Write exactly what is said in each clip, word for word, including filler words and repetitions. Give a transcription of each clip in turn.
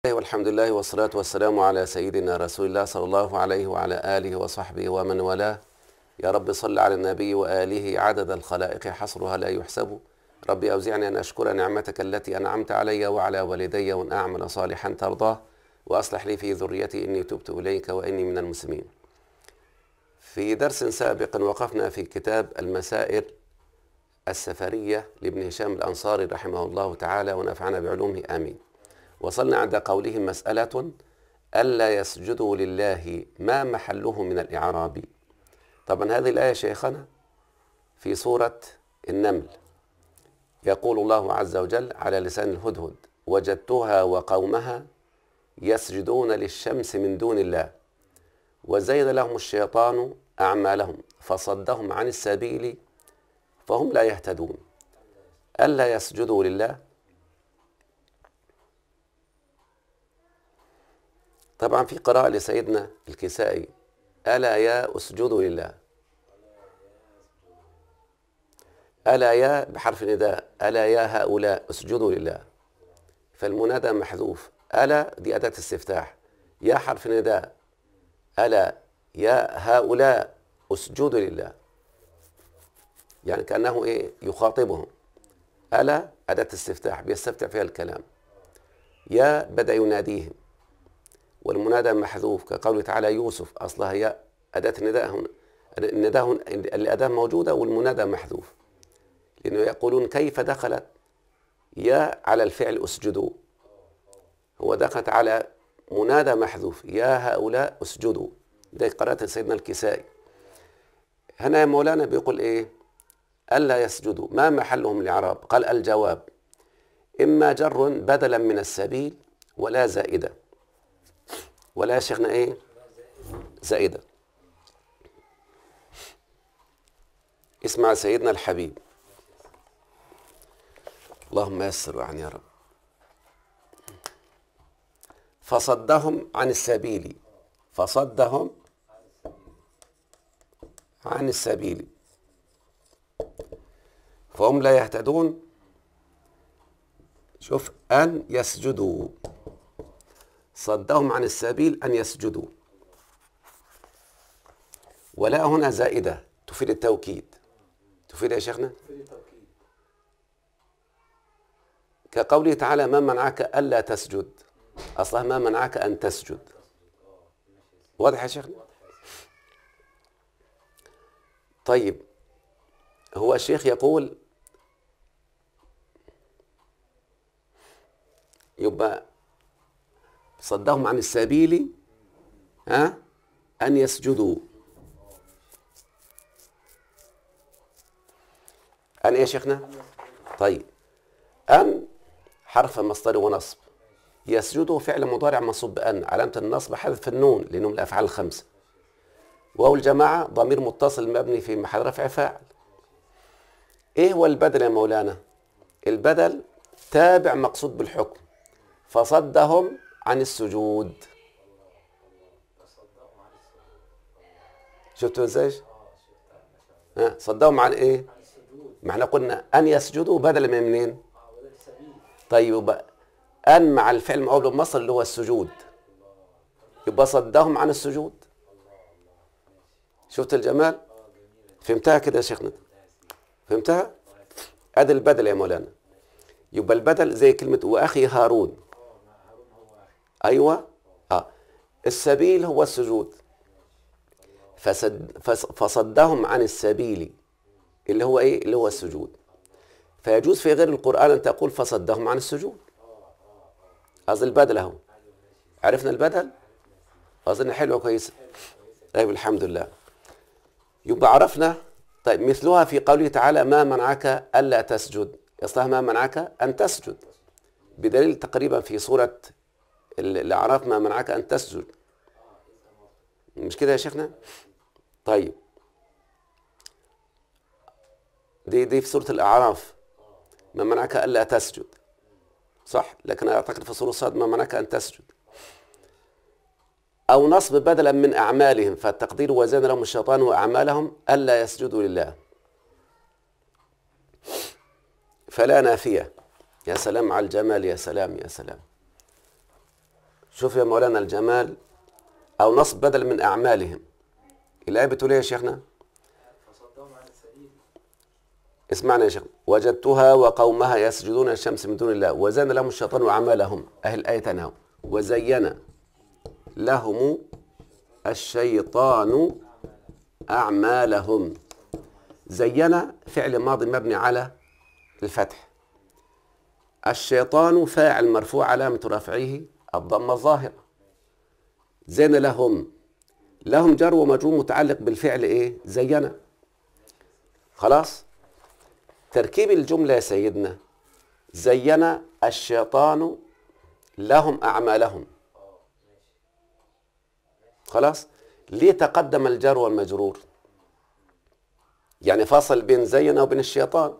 والحمد لله والصلاة والسلام على سيدنا رسول الله صلى الله عليه وعلى آله وصحبه ومن والاه. يا رب صل على النبي وآله عدد الخلائق حصرها لا يحسب. ربي أوزعني أن أشكر نعمتك التي أنعمت علي وعلى والدي وأن أعمل صالحا ترضاه وأصلح لي في ذريتي إني تبت إليك وإني من المسلمين. في درس سابق وقفنا في كتاب المسائل السفرية لابن هشام الأنصاري رحمه الله تعالى ونفعنا بعلومه آمين. وصلنا عند قولهم مسألة ألا يسجدوا لله ما محله من الإعراب. طبعا هذه الآية شيخنا في سورة النمل، يقول الله عز وجل على لسان الهدهد: وجدتها وقومها يسجدون للشمس من دون الله وزين لهم الشيطان أعمالهم فصدهم عن السبيل فهم لا يهتدون. ألا يسجدوا لله، طبعا في قراءة لسيدنا الكسائي: ألا يا أسجدوا لله. ألا يا بحرف نداء، ألا يا هؤلاء أسجدوا لله، فالمنادى محذوف. ألا دي أداة استفتاح، يا حرف نداء، ألا يا هؤلاء أسجدوا لله، يعني كأنه إيه يخاطبهم. ألا أداة استفتاح بيستفتح فيها الكلام، يا بدأ يناديهم والمنادى محذوف كقوله تعالى يوسف، أصلها يا أداة النداء هنا، النداء هنا الأداة موجودة والمنادى محذوف، لأنه يقولون كيف دخلت يا على الفعل أسجدوا، هو دخلت على منادى محذوف يا هؤلاء أسجدوا. ده قراءة سيدنا الكسائي. هنا يا مولانا بيقول إيه؟ ألا يسجدوا ما محلهم الإعراب؟ قال الجواب: إما جر بدلا من السبيل ولا زائدة. ولا يا شيخنا إيه؟ زائدة. اسمع سيدنا الحبيب، اللهم يسر وعن يا رب. فصدهم عن السبيل، فصدهم عن السبيل فهم لا يهتدون. شوف، أن يسجدوا، صدهم عن السبيل أن يسجدوا، ولا هنا زائدة تفيد التوكيد. تفيد يا شيخنا؟ كقوله تعالى: ما منعك ألا تسجد، أصلها ما منعك أن تسجد. واضح يا شيخنا؟ طيب، هو الشيخ يقول يبقى صدهم عن السبيل ها أن يسجدوا. أن إيه يا شيخنا؟ طيب، أن حرف مصدر ونصب، يسجدوا فعل مضارع منصوب بأن، علامة النصب حذف النون لأنه من الأفعال الخمسة. واو الجماعة ضمير متصل مبني في محل رفع فاعل. إيه هو البدل يا مولانا؟ البدل تابع مقصود بالحكم، فصدهم عن السجود. شفتوا ازاي؟ ها، صدهم عن ايه؟ ما احنا قلنا ان يسجدوا بدل من منين؟ طيب، يبقى ان مع الفعل المقابل بالمصدر اللي هو السجود، يبقى صدهم عن السجود. شفت الجمال؟ فهمتها كده يا شيخنا؟ فهمتها؟ ادي البدل يا مولانا. يبقى البدل زي كلمة واخي هارون. ايوه، اه السبيل هو السجود، فسد فصدهم عن السبيل اللي هو ايه؟ اللي هو السجود. فيجوز في غير القرآن ان تقول فصدهم عن السجود. اظن البدل اهو، عرفنا البدل؟ اظن حلوه كويسه. طيب الحمد لله، يبقى عرفنا. طيب، مثلها في قوله تعالى: ما منعك الا تسجد، اصلها ما منعك ان تسجد، بدليل تقريبا في سوره الأعراف: ما منعك ان تسجد. مش كده يا شيخنا؟ طيب، دي دي في سورة الأعراف ما منعك ألا تسجد، صح؟ لكن أعتقد في سورة صاد ما منعك أن تسجد. أو نصب بدلا من أعمالهم، فالتقدير: وزين لهم الشيطان وأعمالهم ألا يسجدوا لله، فلا نافية. يا سلام على الجمال، يا سلام يا سلام. شوف يا مولانا الجمال. أو نصب بدل من أعمالهم. الآية بتقول إيه يا شيخنا؟ اسمعنا يا شيخ. وجدتها وقومها يسجدون الشمس من دون الله وزين لهم الشيطان أعمالهم. أهل الآية تنهوا. وزين لهم الشيطان أعمالهم. زين فعل ماضي مبني على الفتح. الشيطان فاعل مرفوع علامة رفعه الضمة الظاهرة. زين لهم. لهم جر ومجرور متعلق بالفعل ايه؟ زين. خلاص. تركيب الجملة يا سيدنا. زين الشيطان لهم أعمالهم. خلاص. ليه تقدم الجر والمجرور؟ يعني فاصل بين زين وبين الشيطان.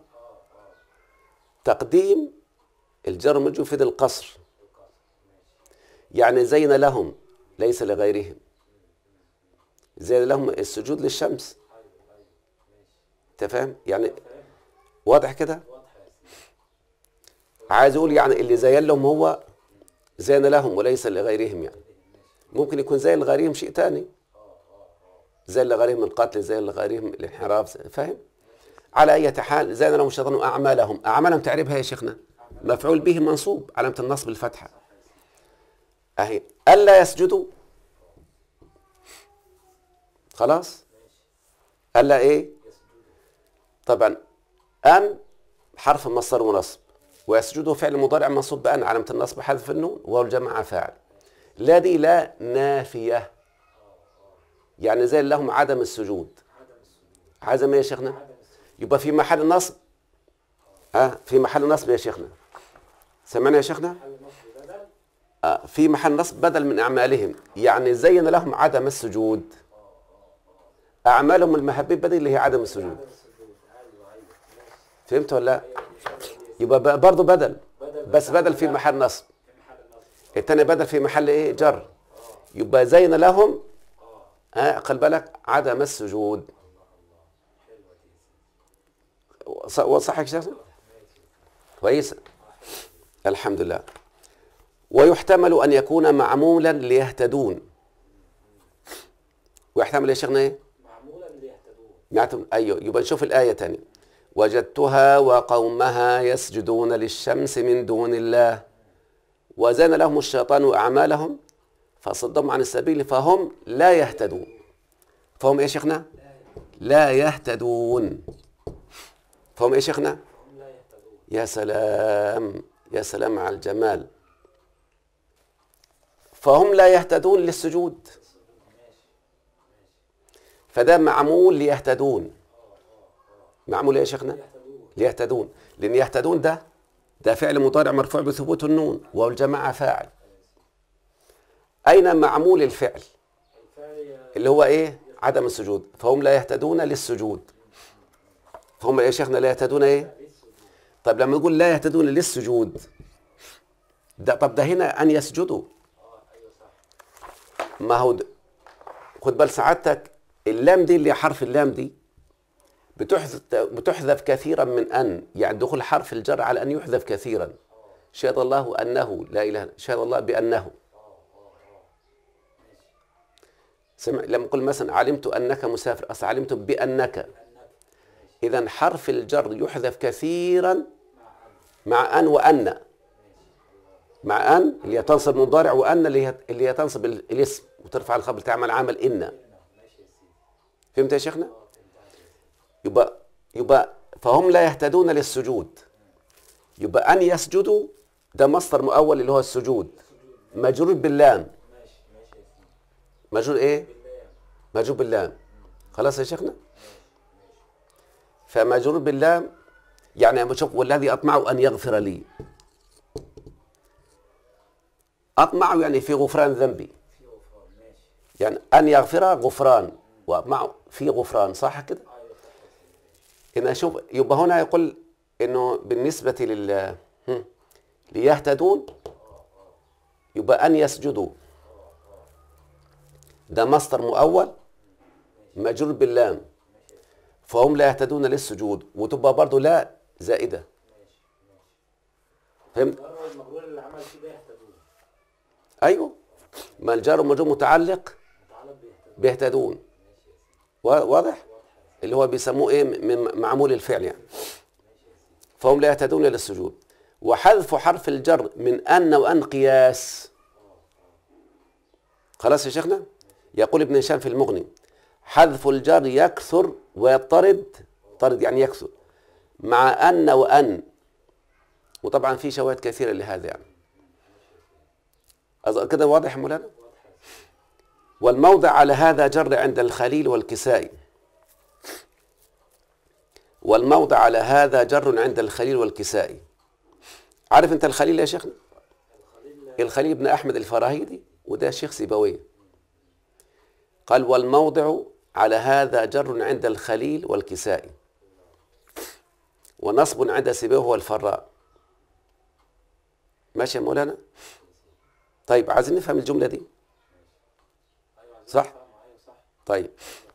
تقديم الجر والمجرور يفيد القصر. يعني زين لهم ليس لغيرهم. زين لهم السجود للشمس. انت فاهم؟ يعني واضح كده؟ عايز اقول يعني اللي زين لهم هو زين لهم وليس لغيرهم. يعني ممكن يكون زين لغيرهم شيء ثاني. زين لغيرهم القتل، زين لغيرهم الانحراف. فاهم؟ على اي حال زين لهم الشيطان اعمالهم. اعمالهم تعرفها يا شيخنا؟ مفعول به منصوب علامة النصب الفتحة. اهي الا يسجدوا. خلاص. الا ايه؟ طبعا ان حرف مصدر ونصب، ويسجدوا فعل مضارع منصوب بان علامة النصب حذف النون والجماعة فاعل. لا دي لا نافية. يعني زي لهم عدم السجود. عدم ايه يا شيخنا؟ يبقى في محل نصب. ها في محل نصب يا شيخنا. سمعنا يا شيخنا؟ آه في محل نصب بدل من اعمالهم. يعني زين لهم عدم السجود. اعمالهم المحبب بدل اللي هي عدم السجود. فهمت ولا لا؟ يبقى برضه بدل، بس بدل في محل نصب. الثاني بدل في محل ايه؟ جر. يبقى زين لهم ها خلي بالك عدم السجود. صح يا شيخ؟ كويس. الحمد لله. ويحتمل ان يكون معمولا ليهتدون. ويحتمل يا شيخنا ايه؟ معمولا ليهتدون. ايوه. يبقى نشوف الايه ثاني. وجدتها وقومها يسجدون للشمس من دون الله وزين لهم الشيطان اعمالهم فصدهم عن السبيل فهم لا يهتدون. فهم ايه يا شيخنا؟ لا يهتدون. فهم ايه يا شيخنا؟ يا سلام يا سلام على الجمال. فهم لا يهتدون للسجود. فده معمول ليهتدون. معمول ايه يا شيخنا؟ ليهتدون. لان يهتدون ده ده فعل مضارع مرفوع بثبوت النون والجماعة فاعل. أين معمول الفعل؟ اللي هو إيه؟ عدم السجود. فهم لا يهتدون للسجود. فهم يا شيخنا لا يهتدون إيه؟ طيب لما نقول لا يهتدون للسجود ده طب ده هنا أن يسجدوا. ما هو خد بال سعادتك اللام دي اللي هي حرف اللام دي بتحذف بتحذف كثيرا من أن. يعني دخول حرف الجر على أن يحذف كثيرا. شهد الله أنه لا إله. شهد الله بأنه. سمع لما نقول مثلا علمت أنك مسافر أصلا علمت بأنك. إذا حرف الجر يحذف كثيرا مع أن وأن. مع أن اللي هي تنصب مضارع وأن اللي هي اللي هي تنصب الاسم وترفع الخبر تعمل عمل إن. فهمت يا شيخنا؟ يبقى يبقى فهم لا يهتدون للسجود. يبقى أن يسجدوا ده مصدر مؤول اللي هو السجود مجرور باللام. مجرور ايه؟ مجرور باللام. خلاص يا شيخنا؟ فمجرور باللام يعني بشوف والذي أطمع أن يغفر لي. أطمع يعني في غفران ذنبي. يعني أن يغفر غفران وأطمع في غفران. صح كده؟ إن أشوف يبقى هنا يقول إنه بالنسبة لل ليهتدون يبقى أن يسجدوا ده مصدر مؤول مجرور باللام. فهم لا يهتدون للسجود وتبقى برضو لا زائدة. فهمت؟ المجرور اللي عمل كده يهتدون. أيوه ما الجار والمجرور متعلق بيهتدون. واضح؟ اللي هو بيسموه ايه من معمول الفعل يعني. فهم لا يهتدون الى السجود. وحذف حرف الجر من ان وان قياس. خلاص يا شيخنا. يقول ابن هشام في المغني: حذف الجر يكثر ويضطرد، طرد يعني يكثر، مع ان وان. وطبعا في شواهد كثيره لهذا يعني. كده واضح يا مولانا؟ والموضع على هذا جر عند الخليل والكسائي. والموضع على هذا جر عند الخليل والكسائي. عارف انت الخليل يا شيخنا؟ الخليل بن احمد الفراهيدي، وده شيخ سيبويه. قال: والموضع على هذا جر عند الخليل والكسائي، ونصب عند سيبويه والفراء. ماشي يا مولانا؟ طيب عايزين نفهم الجملة دي، صح؟ طيب،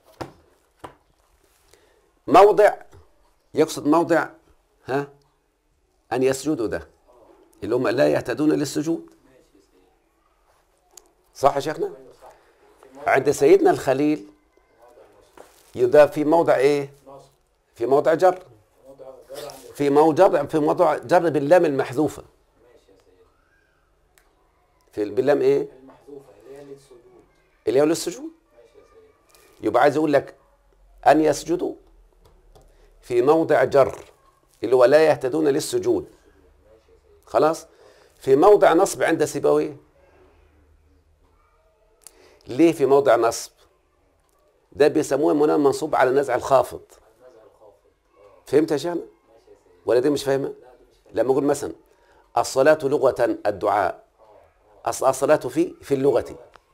موضع يقصد موضع ها أن يسجدوا، ده اللي هم لا يهتدون للسجود، صح يا شيخنا؟ عند سيدنا الخليل يضاف في موضع ايه؟ في موضع جر، في موضع في موضع جر باللام المحذوفة. في باللام ايه؟ المحذوفة اللي هي للسجود. اللي هي للسجود. يبقى عايز يقول لك أن يسجدوا في موضع جر اللي هو لا يهتدون للسجود. خلاص؟ في موضع نصب عند سيبويه. ليه في موضع نصب؟ ده بيسموه منام منصوب على نزع الخافض. فهمت يا شيخنا؟ ولا دي مش فاهمة؟ لما أقول مثلا الصلاة لغة الدعاء، الصلاة في في اللغة.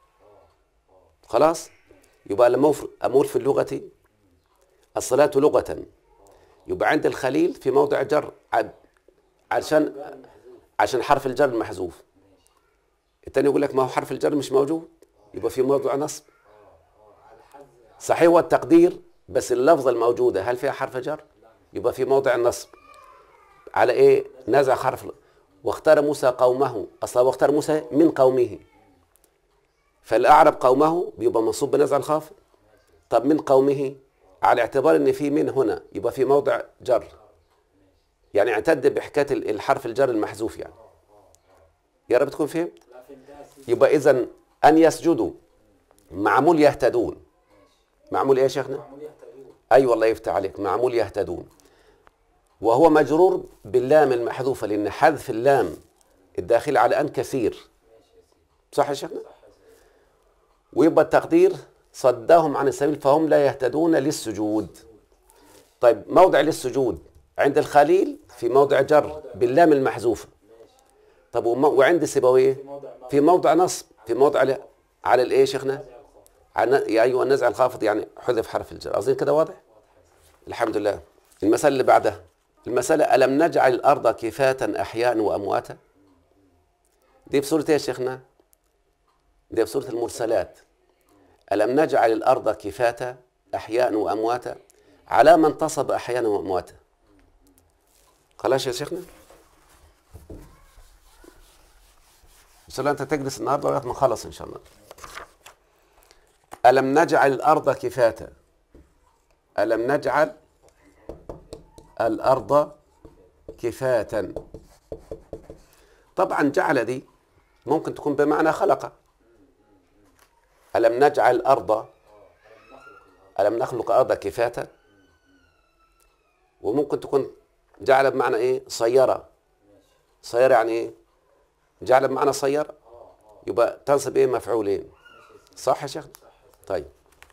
خلاص؟ يبقى لما أمور في اللغة الصلاة لغة، يبقى عند الخليل في موضع جر عشان عشان حرف الجر المحذوف. الثاني يقول لك ما هو حرف الجر مش موجود، يبقى في موضوع نصب. صحيح هو التقدير، بس اللفظة الموجودة هل فيها حرف جر؟ يبقى في موضع النصب على ايه؟ نزع حرف. واختار موسى قومه، اصلا واختار موسى من قومه، فالاعرب قومه بيبقى منصوب بنزع الخافض. طب من قومه على اعتبار ان في من هنا يبقى في موضع جر، يعني اعتد بحكايه الحرف الجر المحذوف يعني. يا رب تكون فهمت. يبقى اذا ان يسجدوا معمول يهتدون. معمول ايه يا شيخنا؟ ايوه الله يفتح عليك، معمول يهتدون، وهو مجرور باللام المحذوفه لان حذف اللام الداخل على ان كثير، صح يا شيخنا؟ ويبقى التقدير صدهم عن السبيل فهم لا يهتدون للسجود. طيب موضع للسجود عند الخليل في موضع جر باللام المحذوفه. طب وعند سيبويه في موضع نصب، في موضع على الايه يا شيخنا؟ يا ايها النزع الخافض، يعني حذف حرف الجر. اظن كده واضح؟ الحمد لله. المسألة اللي بعدها، المسألة ألم نجعل الأرض كفاة أحياء وأمواتا. دي في سورة ايه يا شيخنا؟ دي في سورة المرسلات. ألم نجعل الأرض كفاة أحياء وأمواتا على ما انتصب أحياء وأمواتا. خلاص يا شيخنا؟ إن شاء الله أنت تجلس النهارده لغاية ما نخلص إن شاء الله. ألم نجعل الأرض كفاة، ألم نجعل الأرض كفاة. طبعا جعل دي ممكن تكون بمعنى خلق. ألم نجعل الأرض، ألم نخلق الأرض كفاة، وممكن تكون جعل بمعنى إيه؟ صيرة. صيرة يعني إيه؟ جعل بمعنى صيرة، يبقى تنصب إيه؟ مفعولين، صح يا شيخ؟ طيب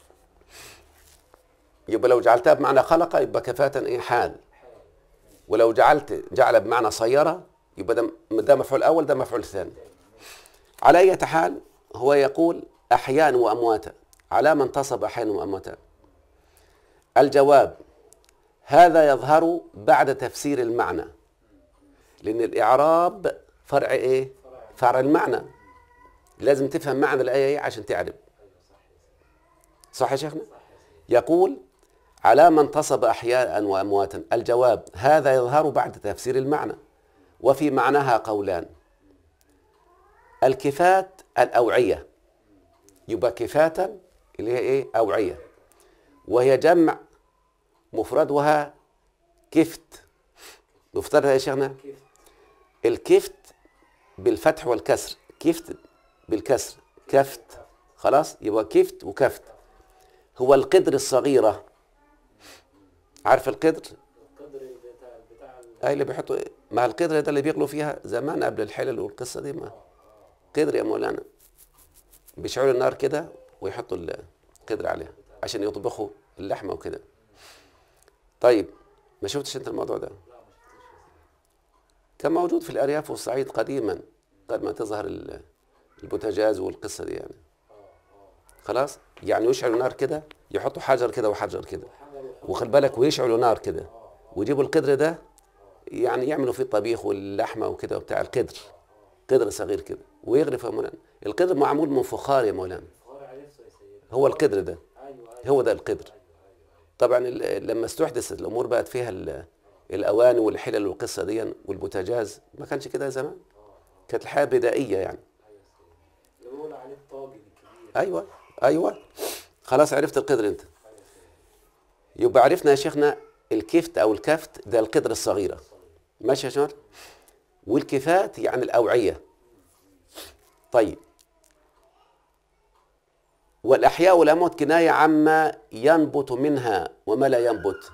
يبقى لو جعلتها بمعنى خلق يبقى كفاة إيه؟ حال. ولو جعلت جعل بمعنى صيرة يبقى ده, ده مفعول أول، ده مفعول ثاني. على أي حال هو يقول أحياء وأمواتا على ما انتصب أحياء وأمواتا. الجواب هذا يظهر بعد تفسير المعنى، لأن الإعراب فرع إيه؟ فرع المعنى. لازم تفهم معنى الآية إيه عشان تعرف، صح يا شيخنا؟ يقول على ما انتصب أحياء وأمواتا. الجواب هذا يظهر بعد تفسير المعنى، وفي معناها قولان. الكفات الأوعية يبقى كفاة اللي هي ايه؟ أوعية، وهي جمع مفردها كفت. مفترضها يا شيخنا الكفت بالفتح والكسر، كفت بالكسر كفت، خلاص يبقى كفت وكفت. هو القدر الصغيرة، عارف القدر؟ القدر بتاع بتاع اي اللي بيحطوا، ما القدر ده اللي بيغلوا فيها زمان قبل الحلل والقصة دي، ما قدر يا مولانا، بيشعلوا النار كده ويحطوا القدر عليها عشان يطبخوا اللحمة وكده. طيب ما شفتش انت الموضوع ده؟ كان موجود في الأرياف والصعيد قديما قبل ما تظهر البوتاجاز والقصة دي يعني. خلاص يعني يشعلوا نار كده، يحطوا حجر كده وحجر كده، وخلي بالك ويشعلوا نار كده ويجيبوا القدر ده يعني يعملوا فيه الطبيخ واللحمة وكده وبتاع. القدر قدر صغير كده ويغرف يا مولانا. القدر معمول من فخار يا مولانا، هو القدر ده، هو ده القدر. طبعا لما استحدثت الأمور بقت فيها الأواني والحلل والقصة دي والبوتاجاز، ما كانش كده زمان، كانت الحياة بدائية يعني. يقول عليه الطاجن الكبير. أيوة أيوة خلاص عرفت القدر أنت. يبقى عرفنا يا شيخنا الكفت أو الكفت ده القدر الصغيرة، ماشي يا شمر؟ والكفات يعني الأوعية. طيب والأحياء والأموات كناية عما ينبت منها وما لا ينبت.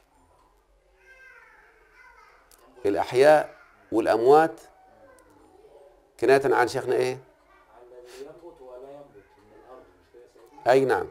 الأحياء والأموات كناية عن شيخنا إيه؟ عن اللي ينبت ولا ينبت من الأرض، مش كده يا سيدي؟ أي نعم.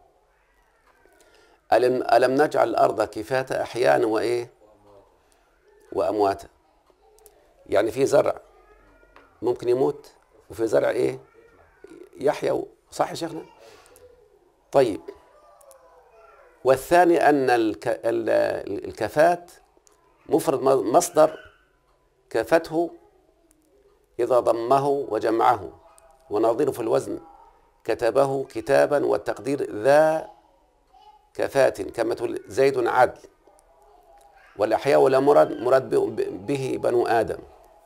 ألم, ألم نجعل الأرض كفاة أحياء وإيه؟ وأمواتا. يعني في زرع ممكن يموت وفي زرع إيه؟ يحيى، صح يا شيخنا؟ طيب والثاني أن الك... الكفات مفرد مصدر كفته إذا ضمه وجمعه، ونظيره في الوزن كتبه كتابا، والتقدير ذا كفات كما تقول زيد عدل. والأحياء ولا مراد مراد به بنو آدم.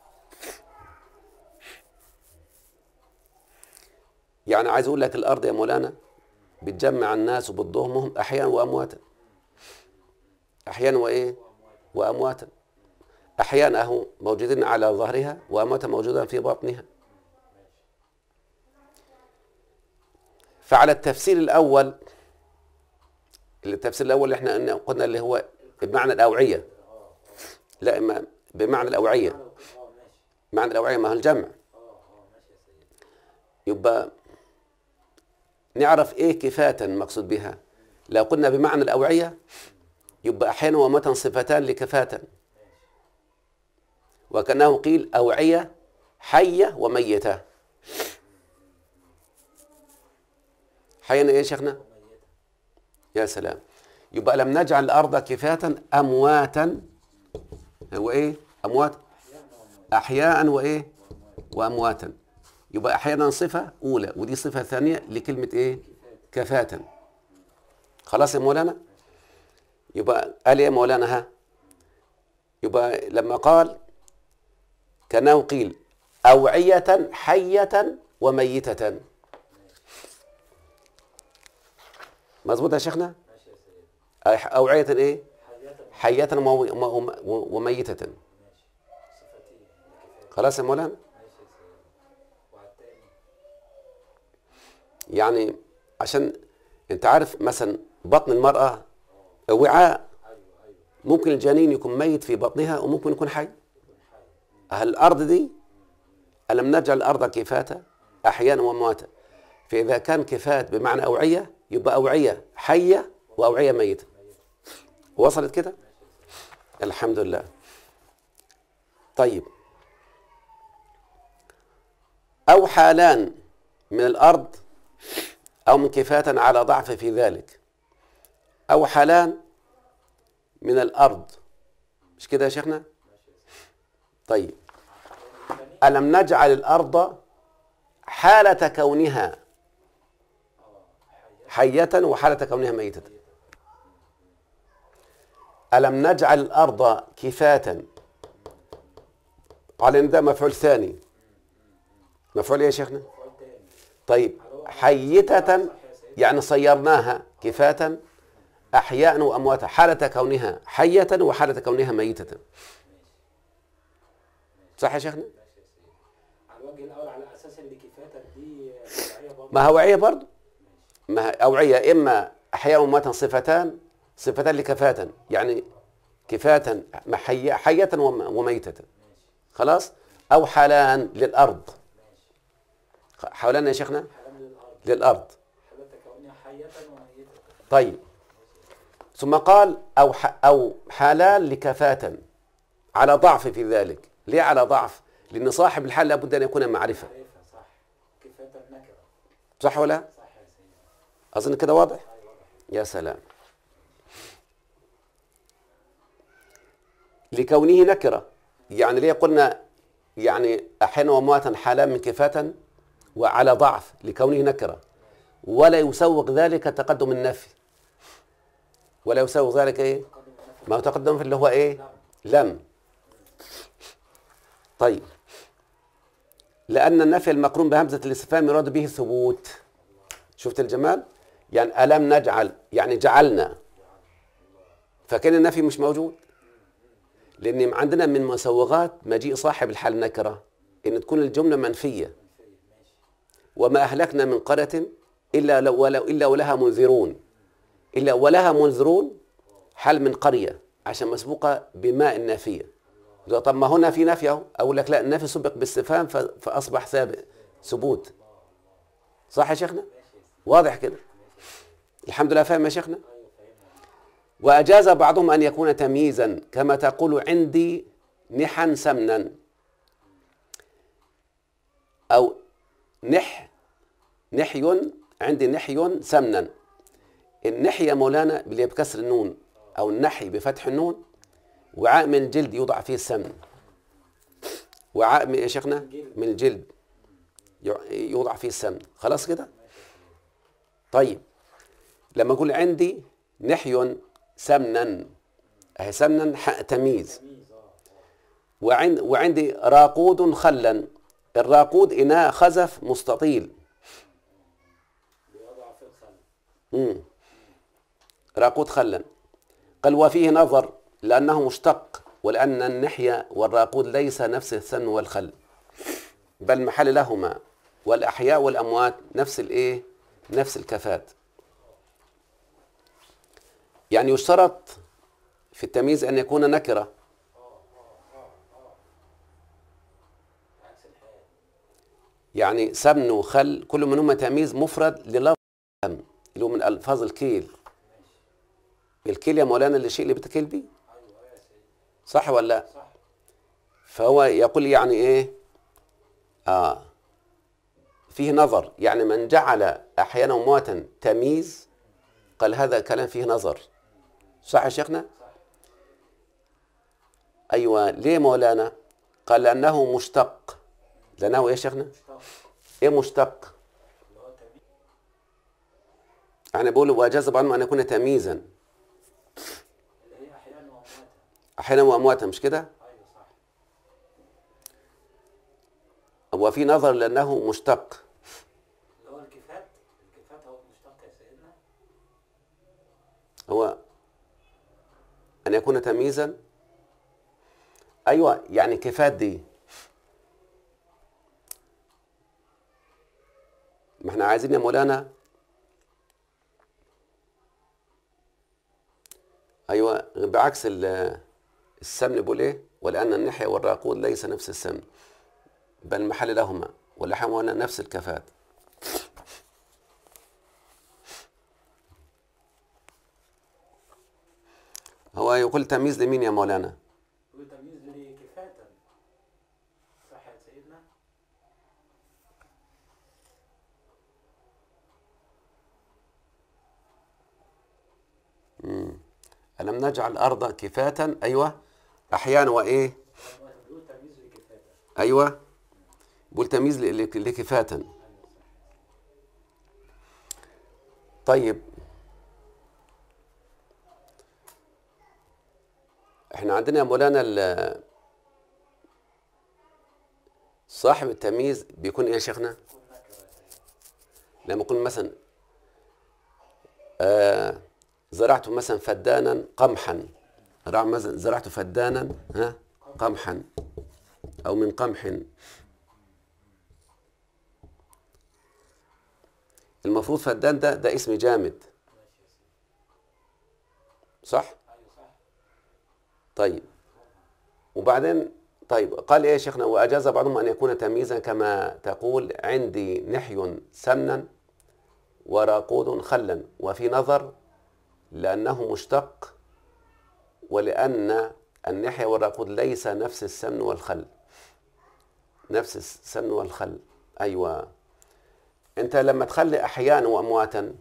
يعني عايز أقول لك الأرض يا مولانا بتجمع الناس وبتضمهم أحيانا وأمواتا، أحيانا وإيه؟ وأمواتا. أحيانا أهو موجودين على ظهرها، وأمواتا موجودين في بطنها. فعلى التفسير الأول، التفسير الأول اللي احنا قلنا اللي هو بمعنى الأوعية، لا بمعنى الأوعية، معنى الأوعية ما هو الجمع. يبقى نعرف إيه كفاة مقصود بها. لو قلنا بمعنى الأوعية يبقى أحيانا ومتى صفتان لكفاة، وكأنه قيل أوعية حية وميتة. حيا إيه يا شيخنا؟ يا سلام. يبقى لم نجعل الأرض كفاة أمواتا، هو إيه؟ أموات، أحياء وإيه؟ وأمواتا. يبقى أحيانا صفة أولى، ودي صفة ثانية لكلمة إيه؟ كفاة. خلاص يا مولانا؟ يبقى قال يا مولانا ها، يبقى لما قال كأنه قيل أوعية حية وميتة. مظبوط يا شيخنا؟ أوعية إيه؟ حية وميتة. خلاص يا مولانا؟ يعني عشان انت عارف مثلا بطن المرأة وعاء، ممكن الجنين يكون ميت في بطنها وممكن يكون حي. هل الأرض دي ألم نجعل الأرض كفاة أحيانا وأمواتا؟ فإذا كان كفاة بمعنى أوعية يبقى أوعية حية وأوعية ميتة. وصلت كده؟ الحمد لله. طيب أو حالان من الأرض أو من كفاة على ضعف في ذلك. أو حالان من الأرض، مش كده يا شيخنا؟ طيب ألم نجعل الأرض حالة كونها حية وحالة كونها ميتة. ألم نجعل الأرض كفاة، على إن ده مفعول ثاني. مفعول إيه يا شيخنا؟ طيب حيتة يعني صيرناها كفاة أحياء وأمواتا، حالة كونها حية وحالة كونها ميتة. صح يا شيخنا؟ على الوجه الاول على اساس ان كفاتك دي وضعيه برضه. ما هوعية برضه، ما أوعية إما أحياء وأمواتا صفتان، صفتان لكفاة، يعني كفاة حية, حية وميتة. خلاص؟ أو حالان للأرض. حالان يا شيخنا؟ حالان للارض. للأرض. حالة كونها حيه وميته. طيب، ثم قال أو أو حالان لكفاة على ضعف في ذلك. ليه على ضعف؟ لأن صاحب الحال لابد أن يكون معرفة. معرفه صح. كفاة نكره. صح ولا؟ صح يا سيدي. أظن كده واضح؟ اي واضح. يا سلام. لكونه نكرة، يعني ليه قلنا يعني أحيانا وأمواتا حالان من كفاة وعلى ضعف لكونه نكرة، ولا يسوق ذلك تقدم النفي، ولا يسوق ذلك إيه؟ ما هو تقدم في اللي هو إيه؟ لم. طيب، لأن النفي المقرون بهمزة الاستفهام يراد به ثبوت. شفت الجمال؟ يعني ألم نجعل، يعني جعلنا، فكان النفي مش موجود. لأن عندنا من مسوغات مجيء صاحب الحال نكرة إن تكون الجملة منفية. وما أهلكنا من قرية إلا لو ولو إلا ولها منذرون، إلا ولها منذرون حال من قرية عشان مسبوقة بماء النافية. طب ما هنا في نفي أهو، أقول لك لا، النفي سبق باستفهام فأصبح ثابت ثبوت. صح يا شيخنا؟ واضح كده؟ الحمد لله. فاهم يا شيخنا؟ وأجاز بعضهم أن يكون تمييزا كما تقول عندي نحا سمنا، أو نح نحي، عندي نحي سمنا. النحي يا مولانا اللي بكسر النون، أو النحي بفتح النون، وعاء من الجلد يوضع فيه السمن. وعاء من يا شيخنا من الجلد يوضع فيه السمن. خلاص كده؟ طيب، لما أقول عندي نحي سمنا، أهي سمنا تمييز. وعند وعندي راقود خلا، الراقود إناء خزف مستطيل. امم راقود خلا. قال وفيه نظر لأنه مشتق، ولأن النحية والراقود ليس نفس السمن والخل، بل محل لهما، والأحياء والأموات نفس الإيه؟ نفس الكفات. يعني يشترط في التمييز أن يكون نكرة، يعني سمن وخل كل منهما تمييز مفرد للفظ اللي هو من ألفاظ الكيل. الكيل يا مولانا اللي الشيء اللي بتكيل بيه، صح ولا لا؟ فهو يقول يعني ايه؟ اه فيه نظر، يعني من جعل احيانا امواتا تمييز قال هذا كلام فيه نظر. صح يا شيخنا؟ ايوه. ليه مولانا؟ قال لانه مشتق. لانه ايه يا شيخنا؟ ايه مشتق؟ يعني بقول واجاز بعضهم ان يكون تمييزا. احيانا وامواتا، مش كده؟ وفي نظر لأنه مشتق. اللي هو الكفات. الكفات هو المشتق يا سيدنا. هو أن يكون تمييزا. أيوة، يعني كفات دي ما احنا عايزين يا مولانا. أيوة، بعكس السمن بيقول إيه؟ ولأن النحية والراقود ليس نفس السمن بل محل لهما، واللحم هنا نفس الكفات. هو يقول تمييز لمين يا مولانا؟ يقول تمييز لكفاة. صح يا سيدنا؟ امم ألم نجعل الأرض كفاة. أيوة، أحيانا وإيه؟ بيقول تمييز لكفاة. أيوة، بقول تمييز لكفاة. طيب، احنا عندنا يا مولانا صاحب التمييز بيكون ايه يا شيخنا؟ لما يكون مثلا آه زرعت مثلا فدانا قمحا، مثلا زرعت فدانا ها قمحا أو من قمح، المفروض فدان ده ده اسم جامد، صح؟ طيب وبعدين طيب قال ايه يا شيخنا؟ واجاز بعضهم ان يكون تمييزا كما تقول عندي نحي سمنا وراقود خلا، وفي نظر لانه مشتق، ولان النحي والراقود ليس نفس السمن والخل. نفس السمن والخل، ايوه. انت لما تخلي احياء وامواتا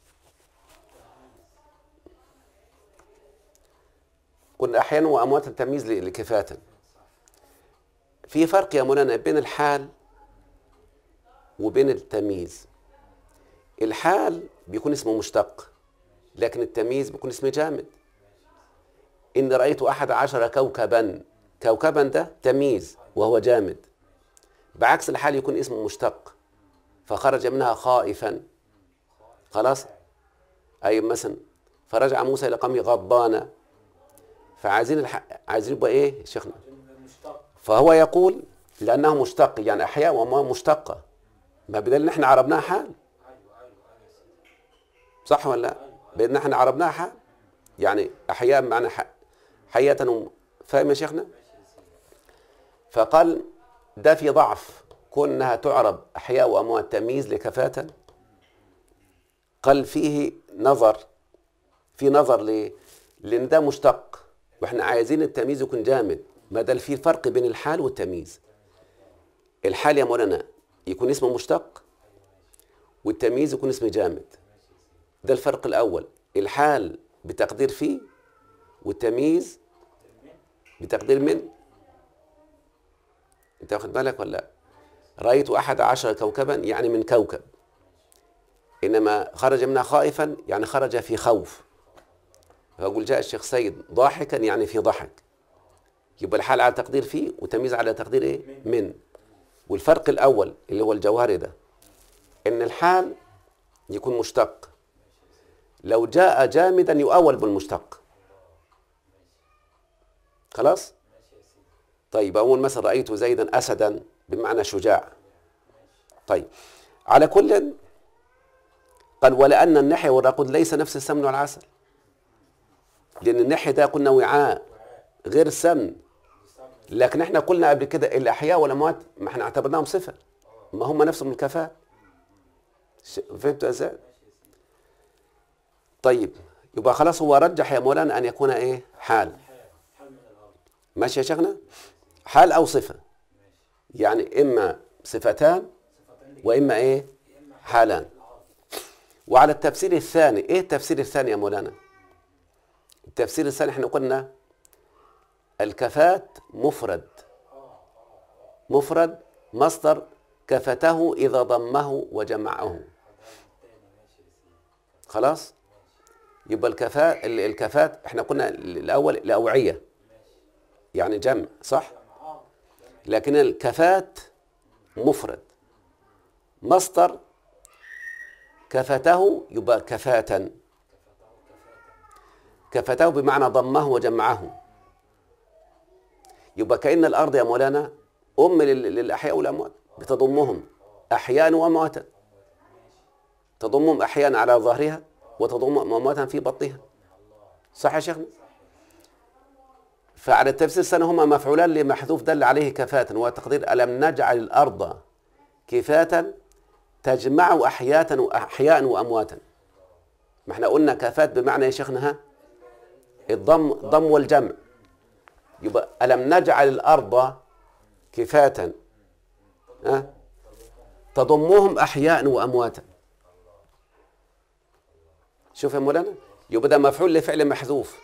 كنا احيانا وامواتا تمييز لكفاة. في فرق يا مولانا بين الحال وبين التمييز. الحال بيكون اسمه مشتق، لكن التمييز بيكون اسمه جامد. إن رأيت أحد عشر كوكبا، كوكبا ده تمييز وهو جامد، بعكس الحال يكون اسمه مشتق، فخرج منها خائفا. خلاص؟ أي مثلا فرجع موسى إلى قومه غضبان، فعايزين الح... عايزين يبقى إيه يا شيخنا؟ فهو يقول لأنه مشتق، يعني أحياء وما مشتقة، ما بدل نحن عربناها حال، صح ولا لا؟ بدل نحن عربناها حال، يعني أحياء بمعنى حية. فاهم يا شيخنا؟ فقال ده في ضعف كونها تعرب أحياء وأموات تمييز لكفاة. قال فيه نظر، في نظر ليه؟ لأن ده مشتق وإحنا عايزين التمييز يكون جامد، بدل في فرق بين الحال والتمييز. الحال يا مولانا يكون اسمه مشتق، والتمييز يكون اسمه جامد. ده الفرق الأول، الحال بتقدير فيه، والتمييز بتقدير من. انت واخد بالك ولا لا؟ رأيت أحد عشر كوكبا يعني من كوكب، إنما خرج منها خائفا يعني خرج في خوف. فأقول جاء الشيخ سيد ضاحكا يعني في ضحك، يبقى الحال على تقدير فيه وتمييز على تقدير ايه؟ من. والفرق الأول اللي هو الجوهري ده، إن الحال يكون مشتق، لو جاء جامدا يؤول بالمشتق. خلاص؟ طيب أول مثلا رأيت زيدا أسدا بمعنى شجاع. طيب على كل قال ولأن النحي والراقود ليس نفس السمن والعسل، لأن النحي ده قلنا وعاء غير السمن، لكن احنا قلنا قبل كده الأحياء والأموات ما احنا اعتبرناهم صفة، ما هم نفسهم الكفاءة. فهمتوا ازاي؟ طيب يبقى خلاص هو رجح يا مولانا أن يكون ايه؟ حال. ماشي يا شيخنا؟ حال أو صفة، يعني إما صفتان وإما إيه؟ حالان. وعلى التفسير الثاني، إيه التفسير الثاني يا مولانا؟ التفسير الثاني احنا قلنا الكفاة مفرد، مفرد مصدر كفته إذا ضمه وجمعه. خلاص؟ يبقى الكفاة الكفاة احنا قلنا الأول الأوعية يعني جمع، صح؟ لكن الكفاة مفرد مصدر كفته يبقى كفاة، كفته بمعنى ضمه وجمعه. يبقى كأن الأرض يا مولانا أم للأحياء والأموات، بتضمهم أحياء وأمواتا، تضمهم أحياء على ظهرها وتضم أمواتا في بطنها، صح يا شيخنا؟ فعلى التفسير الثاني هما مفعولان لمحذوف دل عليه كفاة، وتقدير ألم نجعل الأرض كفاة تجمع أحياء وأحياء وأمواتا. ما احنا قلنا كفاة بمعنى يا شيخنا ها الضم ضم والجمع، يبقى ألم نجعل الأرض كفاة ها تضمهم أحياء وأمواتا. شوف يا مولانا، يبقى ده مفعول لفعل محذوف.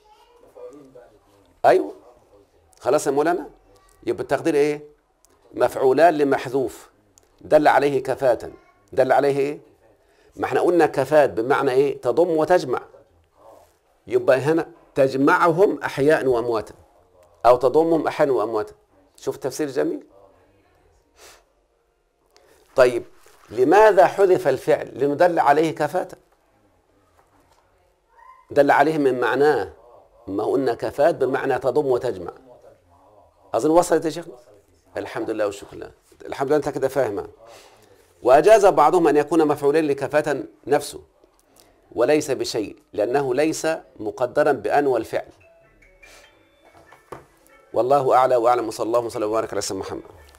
أيوه خلاص يا مولانا، يبقى التقدير إيه؟ مفعولان لمحذوف دل عليه كفاة، دل عليه إيه؟ ما احنا قلنا كفاة بمعنى إيه؟ تضم وتجمع، يبقى هنا تجمعهم أحياء وأمواتا أو تضمهم أحياء وأمواتا. شوف التفسير جميل. طيب لماذا حذف الفعل؟ لأنه دل عليه كفاة، دل عليه من معناه، ما قلنا كفاة بمعنى تضم وتجمع. أظن وصلت يا شيخنا؟ الحمد لله والشكر لله، الحمد لله أنت كده فاهمة. وأجاز بعضهم أن يكون مفعولين لكفاة نفسه وليس بشيء، لأنه ليس مقدرا بأن والفعل. والله أعلى وأعلم، وصلى الله وسلم وبارك على سيدنا محمد.